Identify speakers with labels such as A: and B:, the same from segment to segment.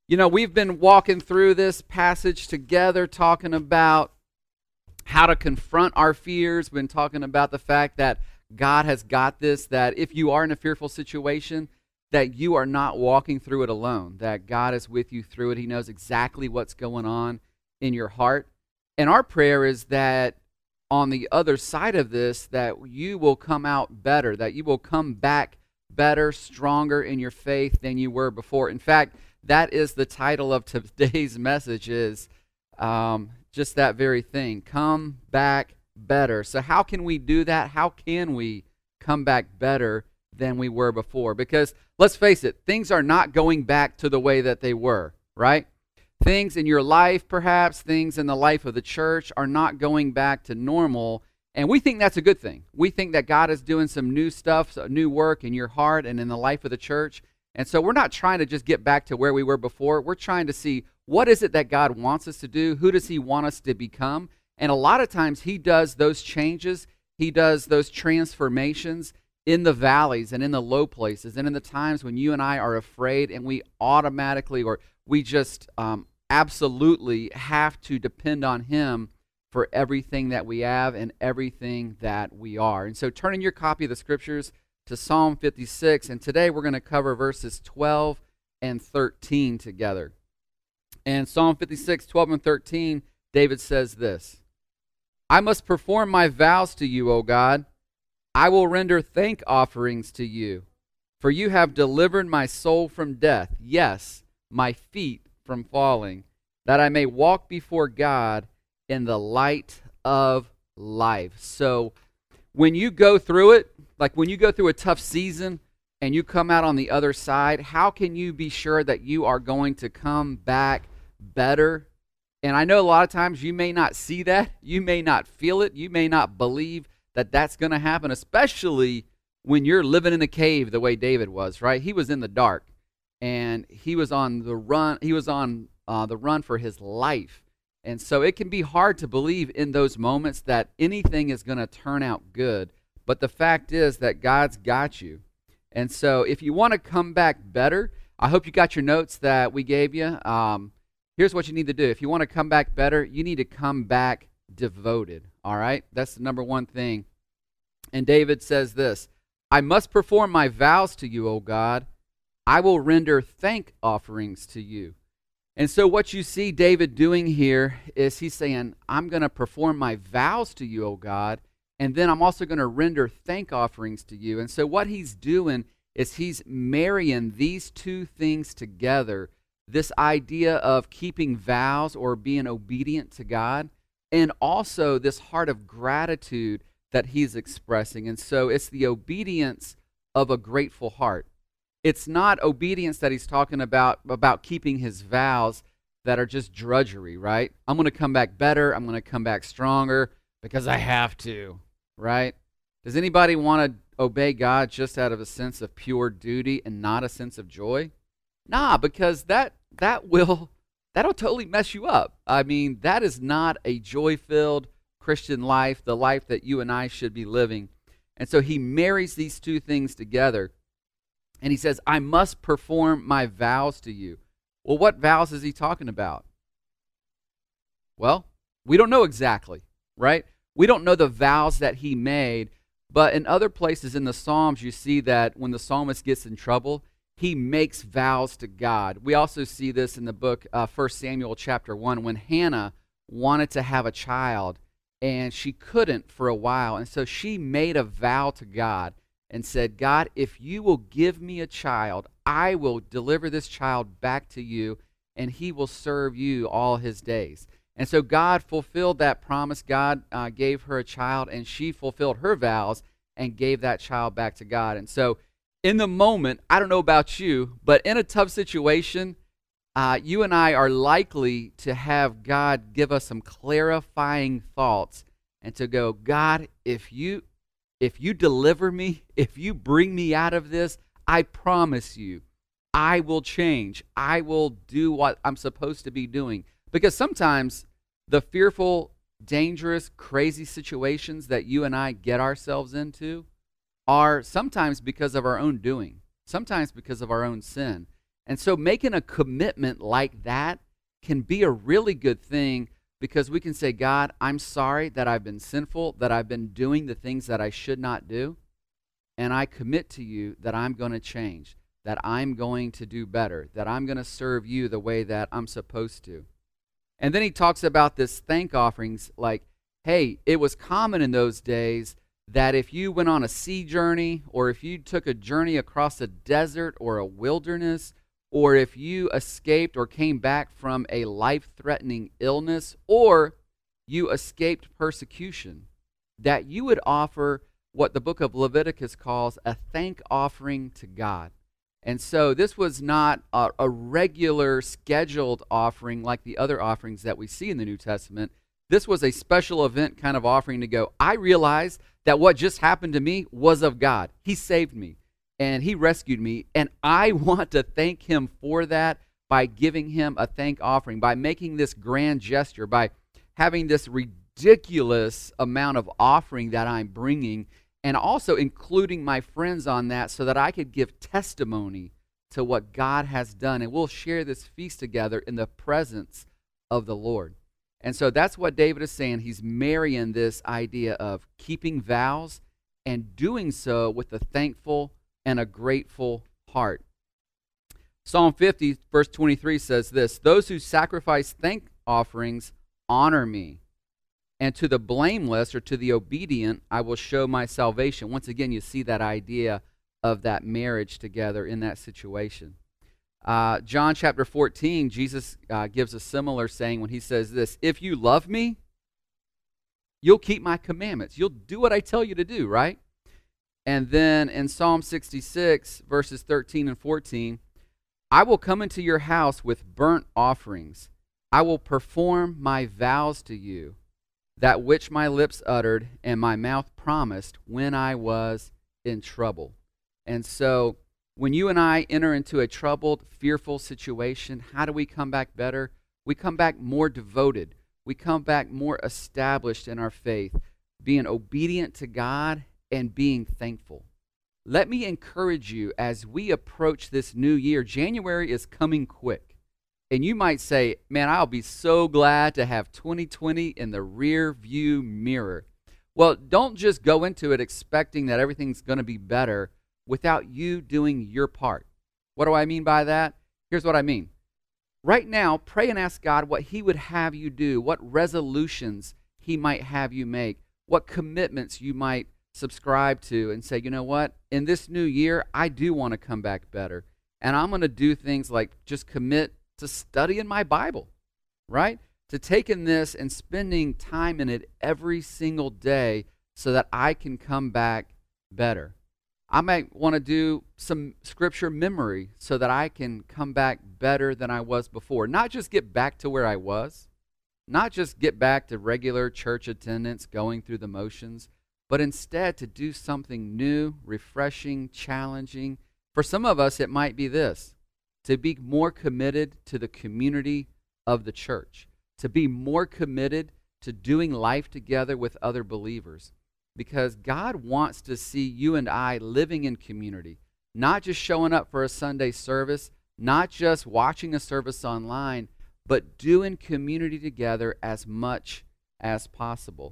A: You know, we've been walking through this passage together, talking about how to confront our fears. We've been talking about the fact that God has got this, that if you are in a fearful situation, that you are not walking through it alone, that God is with you through it. He knows exactly what's going on in your heart. And our prayer is that on the other side of this, that you will come out better, that you will come back better, stronger in your faith than you were before. In fact, that is the title of today's message, is just that very thing. Come back better. So how can we do that? How can we come back better than we were before? Because let's face it, things are not going back to the way that they were, right? Things in your life, perhaps, things in the life of the church are not going back to normal. And we think that's a good thing. We think that God is doing some new stuff, some new work in your heart and in the life of the church. And so we're not trying to just get back to where we were before. We're trying to see, what is it that God wants us to do? Who does He want us to become? And a lot of times He does those changes. He does those transformations in the valleys and in the low places and in the times when you and I are afraid and we automatically, or we just absolutely have to depend on Him for everything that we have and everything that we are. And so turn in your copy of the Scriptures to Psalm 56, and today we're going to cover verses 12 and 13 together. And Psalm 56, 12 and 13, David says this: I must perform my vows to you, O God. I will render thank offerings to you, for you have delivered my soul from death, yes, my feet from falling, that I may walk before God in the light of life. So when you go through it, like when you go through a tough season and you come out on the other side, how can you be sure that you are going to come back better? And I know a lot of times you may not see that, you may not feel it, you may not believe that that's going to happen, especially when you're living in a cave the way David was, right? He was in the dark and he was on the run. He was on the run for his life. And so it can be hard to believe in those moments that anything is going to turn out good. But the fact is that God's got you. And so if you want to come back better, I hope you got your notes that we gave you. Here's what you need to do. If you want to come back better, you need to come back devoted. All right? That's the number one thing. And David says this: I must perform my vows to you, O God. I will render thank offerings to you. And so what you see David doing here is he's saying, I'm going to perform my vows to you, O God, and then I'm also going to render thank offerings to you. And so what he's doing is he's marrying these two things together, this idea of keeping vows or being obedient to God, and also this heart of gratitude that he's expressing. And so it's the obedience of a grateful heart. It's not obedience that he's talking about keeping his vows that are just drudgery, right? I'm going to come back better. I'm going to come back stronger because I have to, right? Does anybody want to obey God just out of a sense of pure duty and not a sense of joy? Nah, because that'll totally mess you up. I mean, that is not a joy-filled Christian life, the life that you and I should be living. And so he marries these two things together. And he says, I must perform my vows to you. Well, what vows is he talking about? Well, we don't know exactly, right? We don't know the vows that he made, but in other places in the Psalms, you see that when the psalmist gets in trouble, he makes vows to God. We also see this in the book 1 Samuel chapter 1, when Hannah wanted to have a child, and she couldn't for a while, and so she made a vow to God and said, God, if you will give me a child, I will deliver this child back to you, and he will serve you all his days. And so God fulfilled that promise. God gave her a child, and she fulfilled her vows and gave that child back to God. And so in the moment, I don't know about you, but in a tough situation, you and I are likely to have God give us some clarifying thoughts and to go, God, if you deliver me, if you bring me out of this, I promise you, I will change. I will do what I'm supposed to be doing. Because sometimes the fearful, dangerous, crazy situations that you and I get ourselves into are sometimes because of our own doing, sometimes because of our own sin. And so making a commitment like that can be a really good thing, because we can say, God, I'm sorry that I've been sinful, that I've been doing the things that I should not do, and I commit to you that I'm going to change, that I'm going to do better, that I'm going to serve you the way that I'm supposed to. And then he talks about this thank offerings, like, hey, it was common in those days that if you went on a sea journey, or if you took a journey across a desert or a wilderness, or if you escaped or came back from a life-threatening illness, or you escaped persecution, that you would offer what the book of Leviticus calls a thank offering to God. And so this was not a regular scheduled offering like the other offerings that we see in the New Testament. This was a special event kind of offering to go, I realize that what just happened to me was of God. He saved me and he rescued me, and I want to thank him for that by giving him a thank offering, by making this grand gesture, by having this ridiculous amount of offering that I'm bringing, and also including my friends on that so that I could give testimony to what God has done. And we'll share this feast together in the presence of the Lord. And so that's what David is saying. He's marrying this idea of keeping vows and doing so with a thankful and a grateful heart. Psalm 50, verse 23 says this, those who sacrifice thank offerings honor me, and to the blameless or to the obedient I will show my salvation. Once again, you see that idea of that marriage together in that situation. John chapter 14, Jesus gives a similar saying when he says this, if you love me, you'll keep my commandments. You'll do what I tell you to do, right? And then in Psalm 66, verses 13 and 14, I will come into your house with burnt offerings. I will perform my vows to you, that which my lips uttered and my mouth promised when I was in trouble. And so when you and I enter into a troubled, fearful situation, how do we come back better? We come back more devoted. We come back more established in our faith, being obedient to God and being thankful. Let me encourage you as we approach this new year. January is coming quick. And you might say, man, I'll be so glad to have 2020 in the rear view mirror. Well, don't just go into it expecting that everything's going to be better without you doing your part. What do I mean by that? Here's what I mean. Right now, pray and ask God what he would have you do, what resolutions he might have you make, what commitments you might subscribe to, and say, you know what, in this new year, I do want to come back better. And I'm going to do things like just commit to studying my Bible, right? To taking this and spending time in it every single day so that I can come back better. I might want to do some scripture memory so that I can come back better than I was before. Not just get back to where I was, not just get back to regular church attendance, going through the motions, but instead to do something new, refreshing, challenging. For some of us, it might be this, to be more committed to the community of the church, to be more committed to doing life together with other believers. Because God wants to see you and I living in community, not just showing up for a Sunday service, not just watching a service online, but doing community together as much as possible.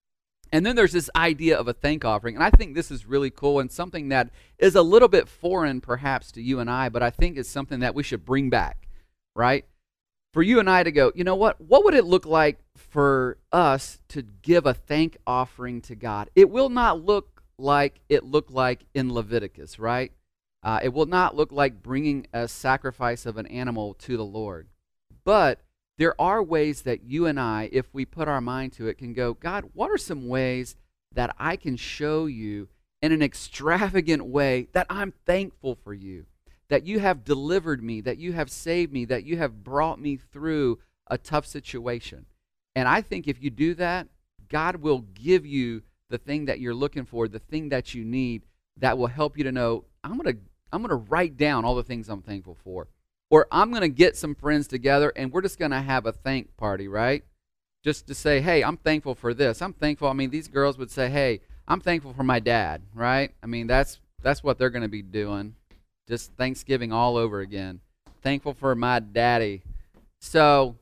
A: And then there's this idea of a thank offering, and I think this is really cool and something that is a little bit foreign perhaps to you and I, but I think it's something that we should bring back, right? For you and I to go, you know what would it look like for us to give a thank offering to God? It will not look like it looked like in Leviticus, right? It will not look like bringing a sacrifice of an animal to the Lord. But there are ways that you and I, if we put our mind to it, can go, God, what are some ways that I can show you in an extravagant way that I'm thankful for you, that you have delivered me, that you have saved me, that you have brought me through a tough situation. And I think if you do that, God will give you the thing that you're looking for, the thing that you need that will help you to know, I'm going to write down all the things I'm thankful for. Or I'm going to get some friends together and we're just going to have a thank party, right? Just to say, hey, I'm thankful for this. I'm thankful. I mean, these girls would say, hey, I'm thankful for my dad, right? I mean, that's what they're going to be doing. Just Thanksgiving all over again. Thankful for my daddy. So,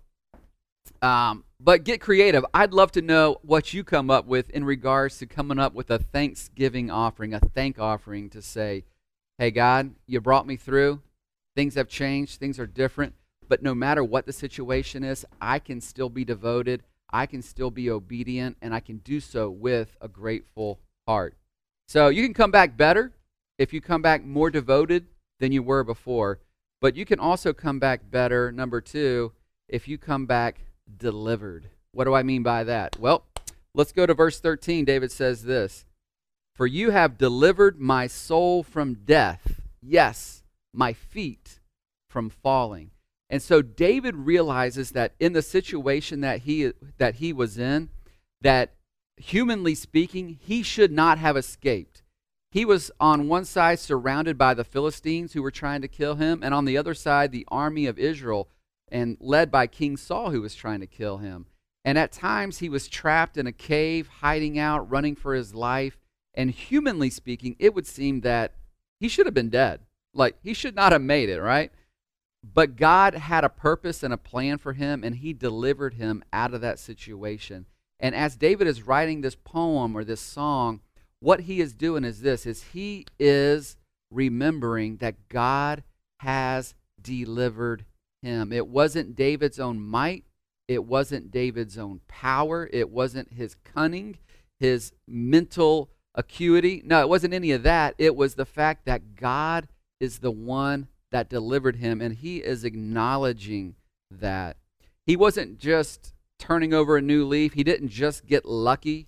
A: but get creative. I'd love to know what you come up with in regards to coming up with a Thanksgiving offering, a thank offering to say, hey, God, you brought me through. Things have changed. Things are different. But no matter what the situation is, I can still be devoted. I can still be obedient, and I can do so with a grateful heart. So you can come back better if you come back more devoted than you were before. But you can also come back better, number 2, if you come back delivered. What do I mean by that? Well, let's go to verse 13. David says this, for you have delivered my soul from death, yes, my feet from falling. And so David realizes that in the situation that he was in, that humanly speaking, he should not have escaped. He was on one side surrounded by the Philistines who were trying to kill him, and on the other side, the army of Israel, and led by King Saul who was trying to kill him. And at times, he was trapped in a cave, hiding out, running for his life. And humanly speaking, it would seem that he should have been dead. Like, he should not have made it, right? But God had a purpose and a plan for him, and he delivered him out of that situation. And as David is writing this poem or this song, what he is doing is this, is he is remembering that God has delivered him. It wasn't David's own might. It wasn't David's own power. It wasn't his cunning, his mental acuity. No, it wasn't any of that. It was the fact that God is the one that delivered him, and he is acknowledging that. He wasn't just turning over a new leaf. He didn't just get lucky.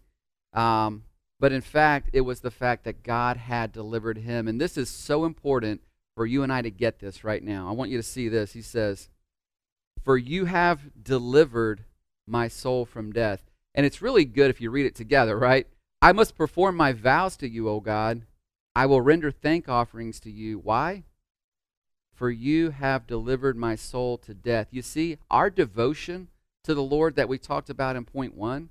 A: But in fact, it was the fact that God had delivered him. And this is so important for you and I to get this right now. I want you to see this. He says, for you have delivered my soul from death. And it's really good if you read it together, right? I must perform my vows to you, O God. I will render thank offerings to you. Why? For you have delivered my soul to death. You see, our devotion to the Lord that we talked about in point 1,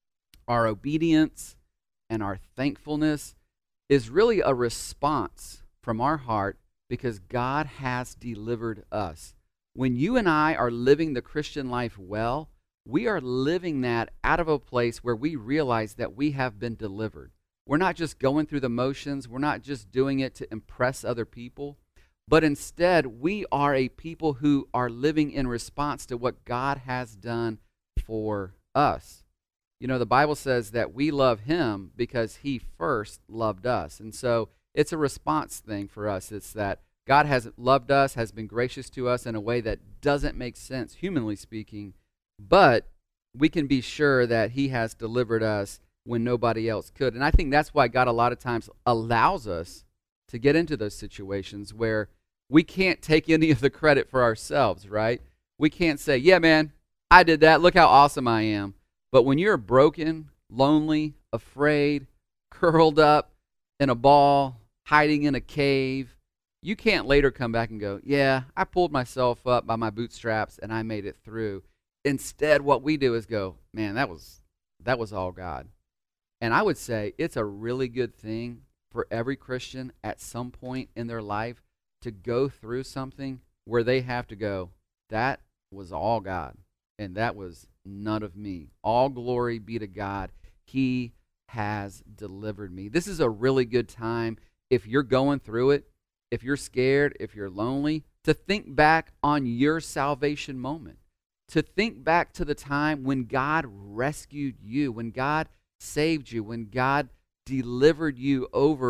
A: our obedience and our thankfulness is really a response from our heart because God has delivered us. When you and I are living the Christian life well, we are living that out of a place where we realize that we have been delivered. We're not just going through the motions. We're not just doing it to impress other people. But instead, we are a people who are living in response to what God has done for us. You know, the Bible says that we love him because he first loved us. And so it's a response thing for us. It's that God has loved us, has been gracious to us in a way that doesn't make sense, humanly speaking, but we can be sure that he has delivered us when nobody else could. And I think that's why God a lot of times allows us to get into those situations where we can't take any of the credit for ourselves, right? We can't say, yeah, man, I did that. Look how awesome I am. But when you're broken, lonely, afraid, curled up in a ball, hiding in a cave, you can't later come back and go, yeah, I pulled myself up by my bootstraps and I made it through. Instead, what we do is go, man, that was all God. And I would say it's a really good thing for every Christian at some point in their life to go through something where they have to go, that was all God, and that was none of me. All glory be to God. He has delivered me. This is a really good time if you're going through it, if you're scared, if you're lonely, to think back on your salvation moment, to think back to the time when God rescued you, when God saved you, when God delivered you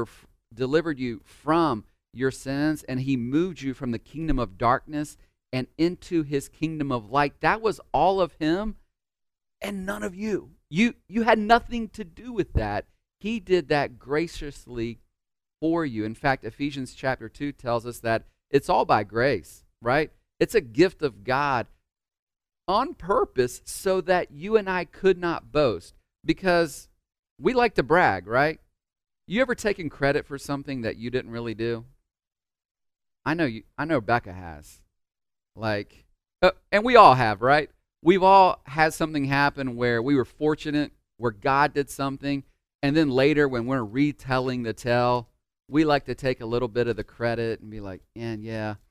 A: from your sins, and he moved you from the kingdom of darkness and into his kingdom of light. That was all of him and none of you. You had nothing to do with that. He did that graciously for you. In fact, Ephesians chapter 2 tells us that it's all by grace, right? It's a gift of God on purpose so that you and I could not boast, because we like to brag, right? You ever taken credit for something that you didn't really do? I know Becca has. And we all have, right? We've all had something happen where we were fortunate, where God did something, and then later when we're retelling the tale, we like to take a little bit of the credit and be like, yeah,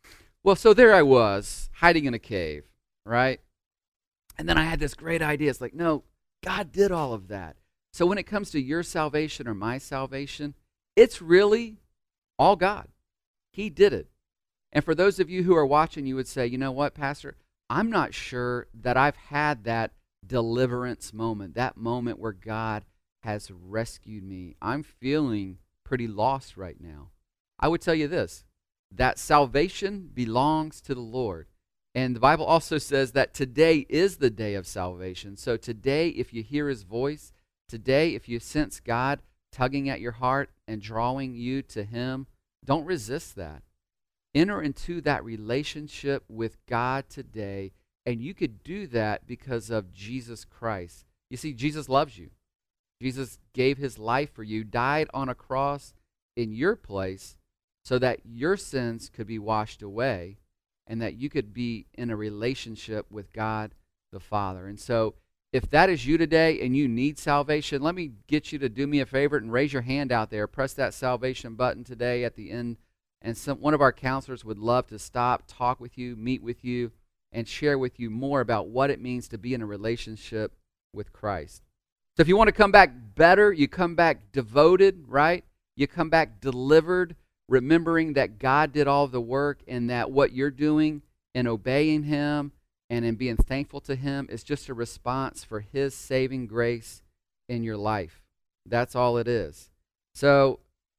A: Well, so there I was, hiding in a cave, right? And then I had this great idea. It's like, no, God did all of that. So when it comes to your salvation or my salvation, it's really all God. He did it. And for those of you who are watching, you would say, you know what, Pastor? I'm not sure that I've had that deliverance moment, that moment where God has rescued me. I'm feeling pretty lost right now. I would tell you this, that salvation belongs to the Lord. And the Bible also says that today is the day of salvation. So today, if you hear his voice, today, if you sense God tugging at your heart and drawing you to him, don't resist that. Enter into that relationship with God today, and you could do that because of Jesus Christ. You see, Jesus loves you. Jesus gave his life for you, died on a cross in your place so that your sins could be washed away and that you could be in a relationship with God the Father. And so if that is you today and you need salvation, let me get you to do me a favor and raise your hand out there. Press that salvation button today at the end. And one of our counselors would love to stop, talk with you, meet with you, and share with you more about what it means to be in a relationship with Christ. So if you want to come back better, you come back devoted, right? You come back delivered, remembering that God did all of the work and that what you're doing in obeying him and in being thankful to him is just a response for his saving grace in your life. That's all it is. So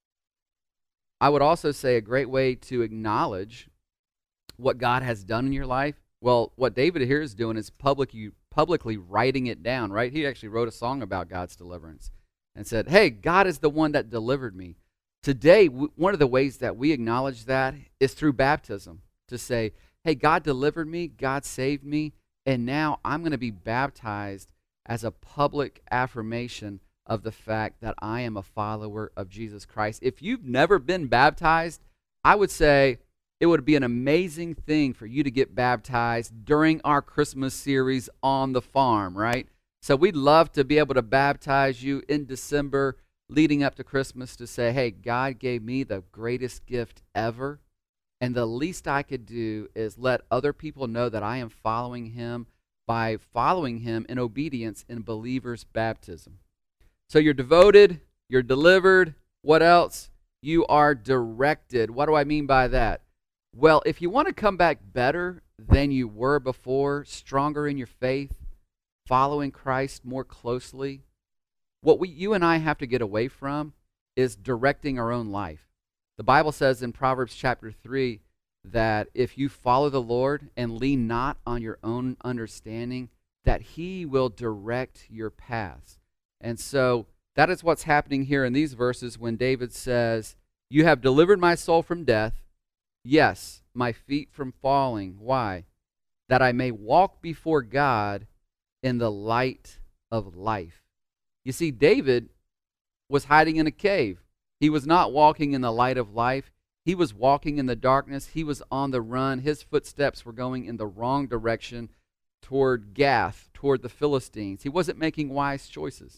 A: I would also say a great way to acknowledge what God has done in your life, well, what David here is doing is publicly writing it down, right? He actually wrote a song about God's deliverance and said, hey, God is the one that delivered me. Today, one of the ways that we acknowledge that is through baptism, to say, hey, God delivered me, God saved me, and now I'm going to be baptized as a public affirmation of the fact that I am a follower of Jesus Christ. If you've never been baptized, I would say it would be an amazing thing for you to get baptized during our Christmas series on the farm, right? So we'd love to be able to baptize you in December leading up to Christmas to say, hey, God gave me the greatest gift ever, and the least I could do is let other people know that I am following him by following him in obedience in believer's baptism. So you're devoted, you're delivered. What else? You are directed. What do I mean by that? Well, if you want to come back better than you were before, stronger in your faith, following Christ more closely, what you and I have to get away from is directing our own life. The Bible says in Proverbs chapter 3 that if you follow the Lord and lean not on your own understanding, that he will direct your paths. And so that is what's happening here in these verses when David says, you have delivered my soul from death, yes, my feet from falling. Why? That I may walk before God in the light of life. You see, David was hiding in a cave. He was not walking in the light of life. He was walking in the darkness. He was on the run. His footsteps were going in the wrong direction toward Gath, toward the Philistines. He wasn't making wise choices.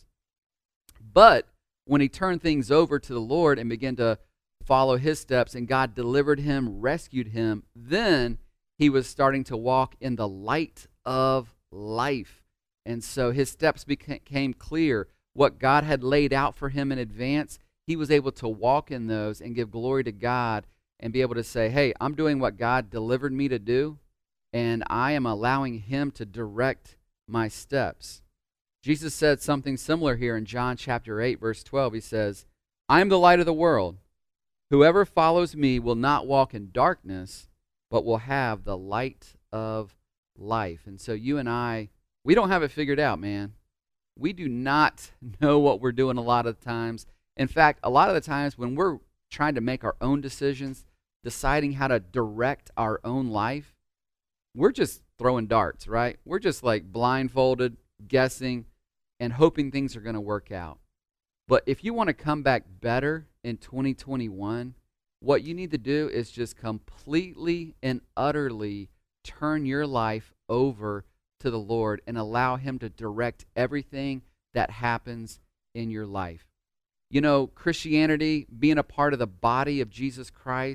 A: But when he turned things over to the Lord and began to follow his steps, and God delivered him, rescued him, then he was starting to walk in the light of life. And so his steps became clear. What God had laid out for him in advance, he was able to walk in those and give glory to God and be able to say, hey, I'm doing what God delivered me to do, and I am allowing him to direct my steps. Jesus said something similar here in John chapter 8, verse 12. He says, I am the light of the world. Whoever follows me will not walk in darkness, but will have the light of life. And so you and I, we don't have it figured out, man. We do not know what we're doing a lot of times. In fact, a lot of the times when we're trying to make our own decisions, deciding how to direct our own life, we're just throwing darts, right? We're just like blindfolded, guessing, and hoping things are going to work out. But if you want to come back better in 2021, what you need to do is just completely and utterly turn your life over to the Lord and allow him to direct everything that happens in your life. You know, Christianity, being a part of the body of Jesus Christ,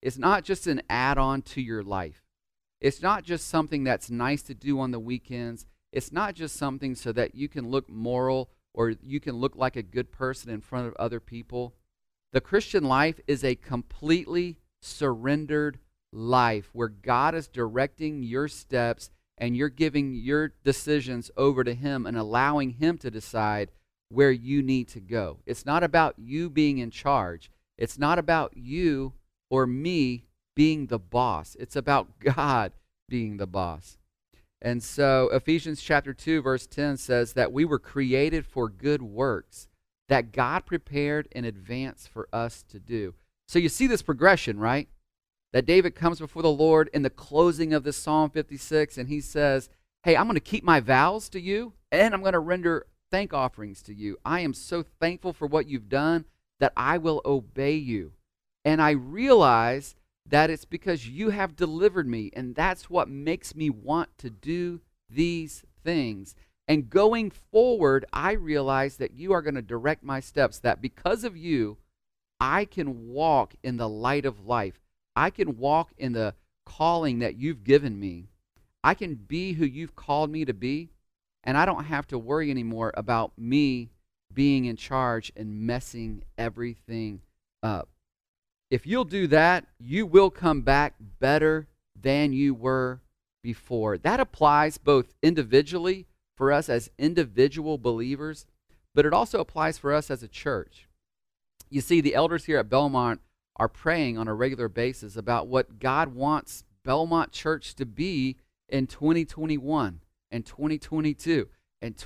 A: is not just an add-on to your life. It's not just something that's nice to do on the weekends. It's not just something so that you can look moral or you can look like a good person in front of other people. The Christian life is a completely surrendered life where God is directing your steps and you're giving your decisions over to Him and allowing Him to decide where you need to go. It's not about you being in charge. It's not about you or me being the boss. It's about God being the boss. And so Ephesians chapter 2 verse 10 says that we were created for good works that God prepared in advance for us to do. So you see this progression, right? That David comes before the Lord in the closing of this Psalm 56, and he says, hey, I'm going to keep my vows to you, and I'm going to render thank offerings to you. I am so thankful for what you've done that I will obey you. And I realize that it's because you have delivered me, and that's what makes me want to do these things. And going forward, I realize that you are going to direct my steps, that because of you, I can walk in the light of life. I can walk in the calling that you've given me. I can be who you've called me to be, and I don't have to worry anymore about me being in charge and messing everything up. If you'll do that, you will come back better than you were before. That applies both individually for us as individual believers, but it also applies for us as a church. You see, the elders here at Belmont are praying on a regular basis about what God wants Belmont Church to be in 2021 and 2022 and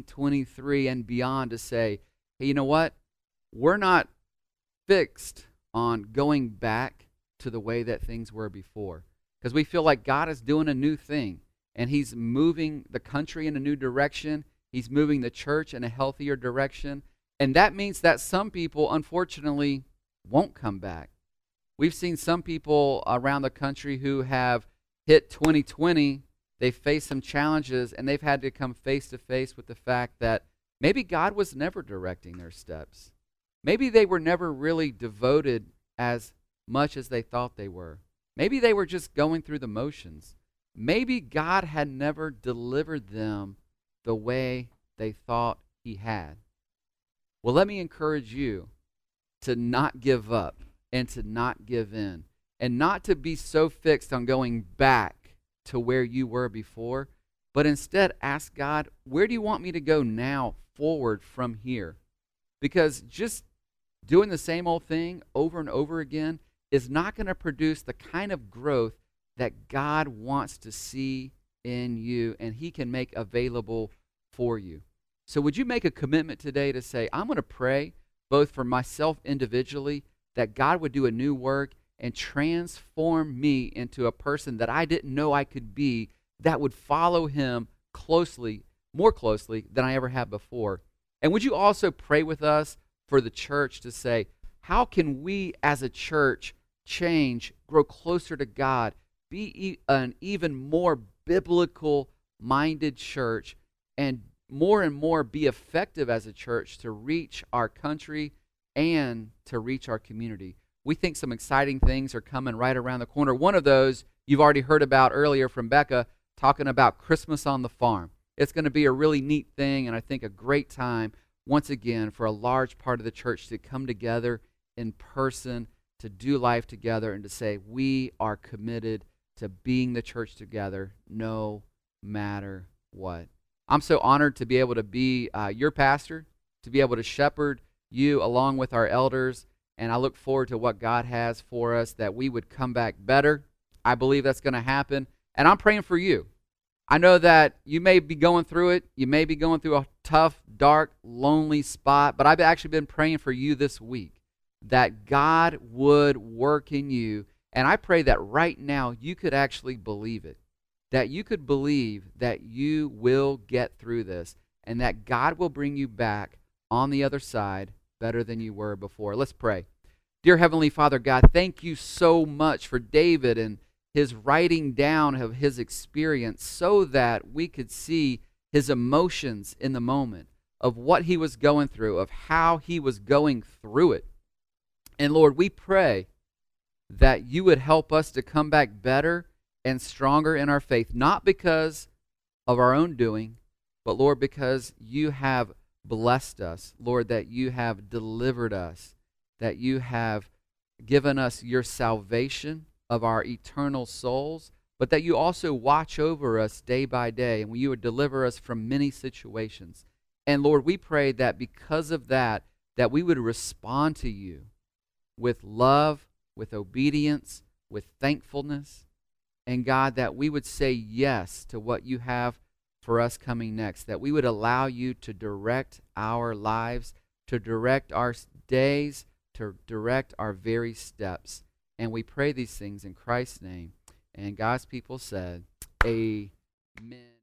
A: 2023 and beyond, to say, hey, you know what? We're not fixed on going back to the way that things were before, because we feel like God is doing a new thing, and He's moving the country in a new direction. He's moving the church in a healthier direction, and that means that some people, unfortunately, won't come back. We've seen some people around the country who have hit 2020, they've faced some challenges, and they've had to come face to face with the fact that maybe God was never directing their steps. Maybe they were never really devoted as much as they thought they were. Maybe they were just going through the motions. Maybe God had never delivered them the way they thought He had. Well, let me encourage you to not give up and to not give in, and not to be so fixed on going back to where you were before, but instead ask God, where do you want me to go now forward from here? Because just doing the same old thing over and over again is not going to produce the kind of growth that God wants to see in you and He can make available for you. So would you make a commitment today to say, I'm going to pray both for myself individually, that God would do a new work and transform me into a person that I didn't know I could be, that would follow Him closely, more closely than I ever have before. And would you also pray with us for the church to say, how can we as a church change, grow closer to God, be an even more biblical-minded church, and more be effective as a church to reach our country and to reach our community? We think some exciting things are coming right around the corner. One of those you've already heard about earlier from Becca, talking about Christmas on the Farm. It's going to be a really neat thing, and I think a great time, once again, for a large part of the church to come together in person, to do life together, and to say, we are committed to being the church together no matter what. I'm so honored to be able to be your pastor, to be able to shepherd you along with our elders, and I look forward to what God has for us, that we would come back better. I believe that's going to happen, and I'm praying for you. I know that you may be going through it. You may be going through a tough, dark, lonely spot, but I've actually been praying for you this week that God would work in you, and I pray that right now you could actually believe it, that you could believe that you will get through this and that God will bring you back on the other side better than you were before. Let's pray. Dear Heavenly Father God, thank you so much for David and his writing down of his experience so that we could see his emotions in the moment of what he was going through, of how he was going through it. And Lord, we pray that you would help us to come back better and stronger in our faith, not because of our own doing, but Lord, because you have blessed us, Lord, that you have delivered us, that you have given us your salvation of our eternal souls, but that you also watch over us day by day, and you would deliver us from many situations. And Lord, we pray that because of that, that we would respond to you with love, with obedience, with thankfulness, and God, that we would say yes to what you have for us coming next, that we would allow you to direct our lives, to direct our days, to direct our very steps. And we pray these things in Christ's name. And God's people said, Amen.